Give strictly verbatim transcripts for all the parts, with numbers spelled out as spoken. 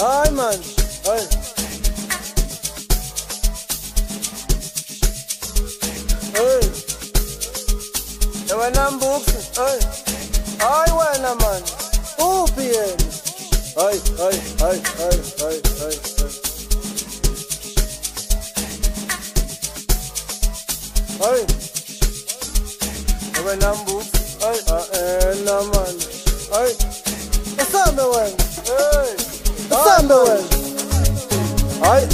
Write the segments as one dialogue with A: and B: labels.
A: Hi man, hey. Hey. Ewe na mbuksi, hey. Ay wena man, uphi yena. Hey, hey, hey, hey, hey, hey, hey. Hey. Ewe na mbuksi, hey. Ah, na man, hey. Asambe wena, hey. Asambe wena. Hey.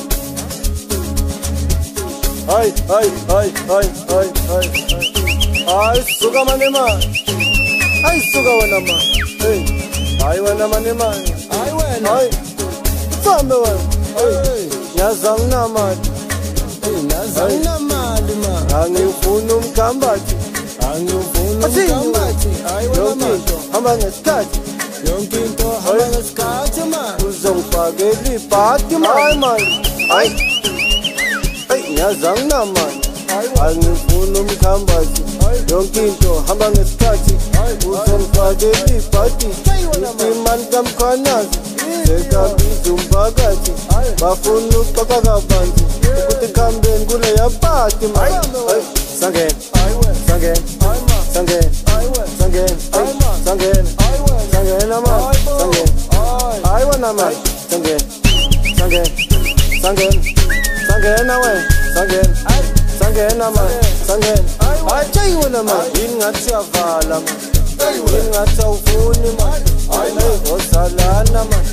A: Ay, ay, ay, ay, ay, ay, ay. Ay, suka mane man. Ay, suka wena man. Hey. Ay, wena mane man. Ay, wena. Ay. Sambe wena. Hey. Nyazang na mali. Hey, nyazang na mali man. Angifuna umkambathi. Angifuna umkambathi. Ay, wena man. Hamba ngesikhathi. Yonke into hamba ngesikhathi man. Uzongifakela ibhadi man. Ay man. Ay. Nyazang na man, angifuna umkhambathi. Yonke into hamba ngesikhathi. Uzongifakela ibhadi. Imani kamkhwanazi sekabiza umphakathi. Bafuna ukuxoxa kabanzi ukuthi khambeni kuleya bhadi man. Sangena, sangena, sangena, sangena, sangena, sangena man, sangena. Hayi wena man, sangena, sangena, sangena. Sangena we, sangena, sangena man, sangena. Ay, chayi wena man, ingathi yavala man, ingathi awufuni man. Ay, osalana man,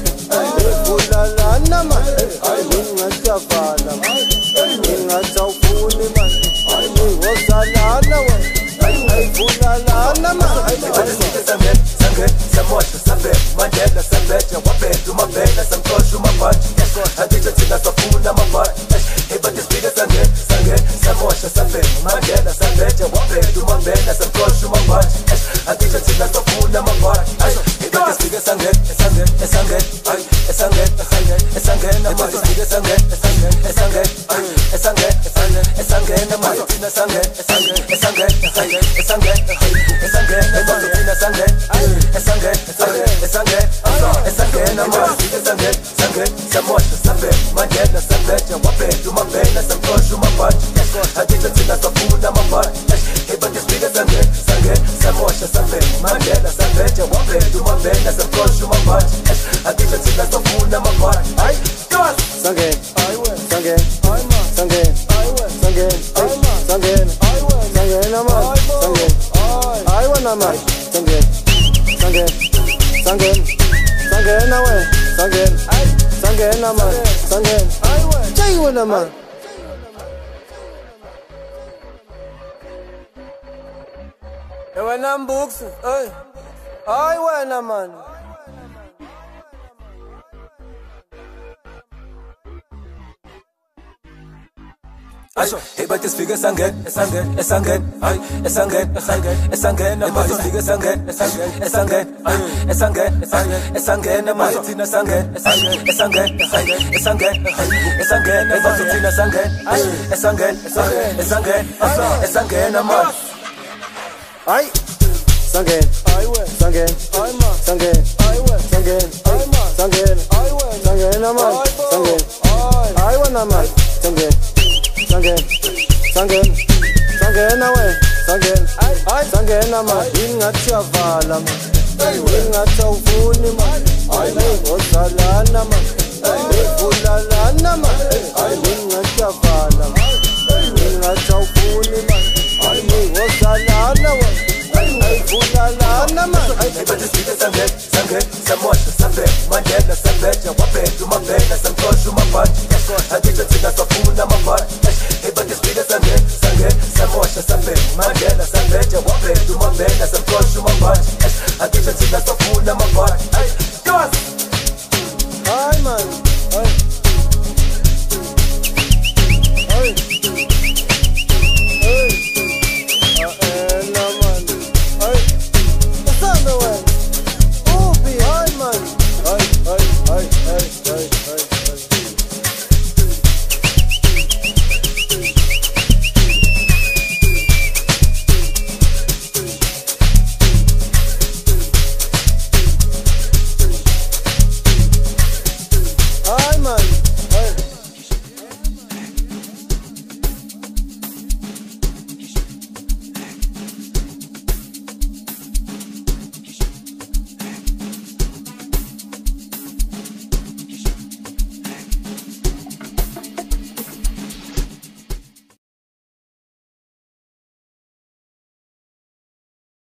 A: ulalana man. Ay, ingathi yavala man, ingathi awufuni man. Ay, osalana we, ay, ulalana man. Sangena, sangena, samosha, sambe, mandela, sambeja, wabedu, mabela, samkoshu, mabaji. Adija tina safuna mabaji. Eba dispiga sange, sange, samosha, sambe, mandela, sambeja, wabedu, mabela, samkoshu, mabaji. Adija tina safuna mabaji. Eba dispiga sange, sange, sange, sange, sange, sange, eba dispiga sange, sange, sange, sange, sange, sange, namaya tina sange, sange, sange, sange, sange, sange, eba tina sange, sange, sange, sange, sange, namaya tina sange, sange, samosha, sambe, mandela, sambeja, wabedu, mabela, samkoshu, mabaji. Adija tina safuna mabaji. Eba dispiga sange, sange, samosha, sambe, mandela, sambeja, wabedu, mabela, samkoshu, mabaji. Adija tina safuna mabaji. Ay, God! Sange, sange, sange, sange, sange, sange, naman, sange. Ay, wana man, sange, sange, sange, sange, nawe, sange, sange, naman, sange. Chayi wena man. Ewe na mbuksi, ay, ay wena man. Eba dispiga sange, sange, sange, ay, sange, sange, sange, eba dispiga sange, sange, sange, ay, sange, sange, sange, namaya tina sange, sange, sange, sange, sange, sange, eba tina sange, sange, sange, sange, sange, namaya. Ay, sange, sange, sange, sange, sange, sange, namaya, sange. Ay wena man, sange. Sange, sange, sange nawe, sange, ay, sange nama, ingathi yavala man, ingathi awufuni man, ay, osalana man, ulalana man, ay, ingathi yavala man, ingathi awufuni man, ay, osalana man, ay, ulalana man. Eba dispiga sange, sange, samosha, sambe, mandela, sambeja, wabedu, mabela, samkoshu, mabaji. Adija tina safuna mabaji. Eba dispiga sange, sange, samosha, sambe, mandela, sambeja, wabedu, mabela, samkoshu, mabaji. Adija tina safuna mabaji.